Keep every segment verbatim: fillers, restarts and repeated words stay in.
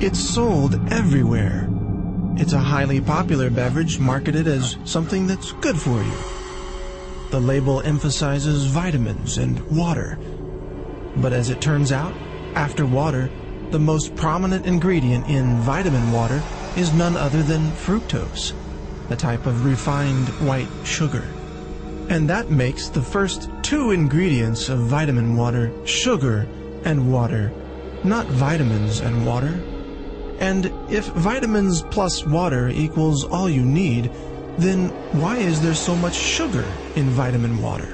It's sold everywhere. It's a highly popular beverage marketed as something that's good for you. The label emphasizes vitamins and water. But as it turns out, after water, the most prominent ingredient in vitamin water is none other than fructose, a type of refined white sugar. And that makes the first two ingredients of vitamin water sugar and water, not vitamins and water. And if vitamins plus water equals all you need, then why is there so much sugar in vitamin water?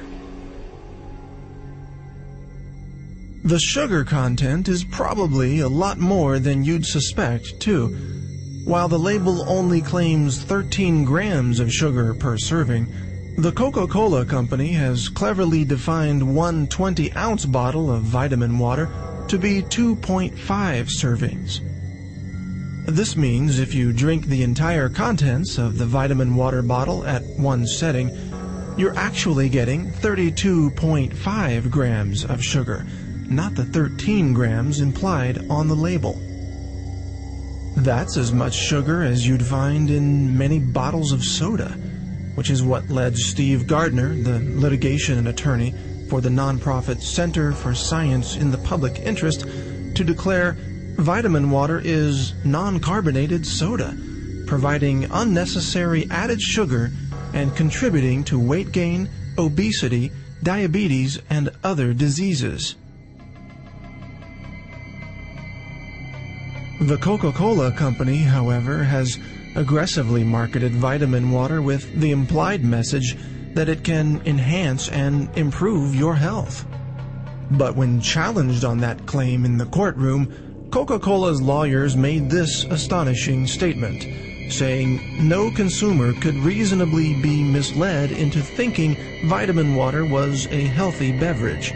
The sugar content is probably a lot more than you'd suspect, too. While the label only claims thirteen grams of sugar per serving, the Coca-Cola Company has cleverly defined one twenty-ounce bottle of vitamin water to be two point five servings. This means if you drink the entire contents of the vitamin water bottle at one setting, you're actually getting thirty-two point five grams of sugar, not the thirteen grams implied on the label. That's as much sugar as you'd find in many bottles of soda, which is what led Steve Gardner, the litigation attorney for the nonprofit Center for Science in the Public Interest, to declare vitamin water is non-carbonated soda, providing unnecessary added sugar and contributing to weight gain, obesity, diabetes, and other diseases. The Coca-Cola Company, however, has aggressively marketed vitamin water with the implied message that it can enhance and improve your health. But when challenged on that claim in the courtroom, Coca-Cola's lawyers made this astonishing statement, saying no consumer could reasonably be misled into thinking vitamin water was a healthy beverage.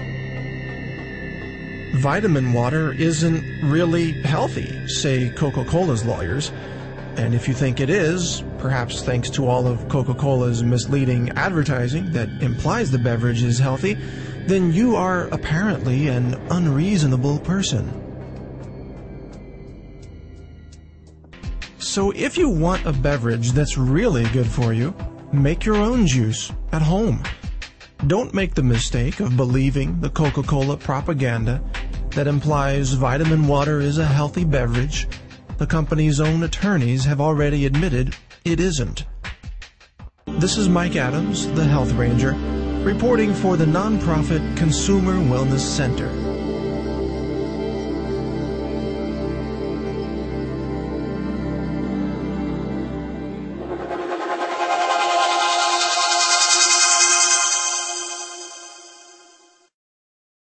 Vitamin water isn't really healthy, say Coca-Cola's lawyers. And if you think it is, perhaps thanks to all of Coca-Cola's misleading advertising that implies the beverage is healthy, then you are apparently an unreasonable person. So if you want a beverage that's really good for you, make your own juice at home. Don't make the mistake of believing the Coca-Cola propaganda that implies vitamin water is a healthy beverage. The company's own attorneys have already admitted it isn't. This is Mike Adams, the Health Ranger, reporting for the nonprofit Consumer Wellness Center.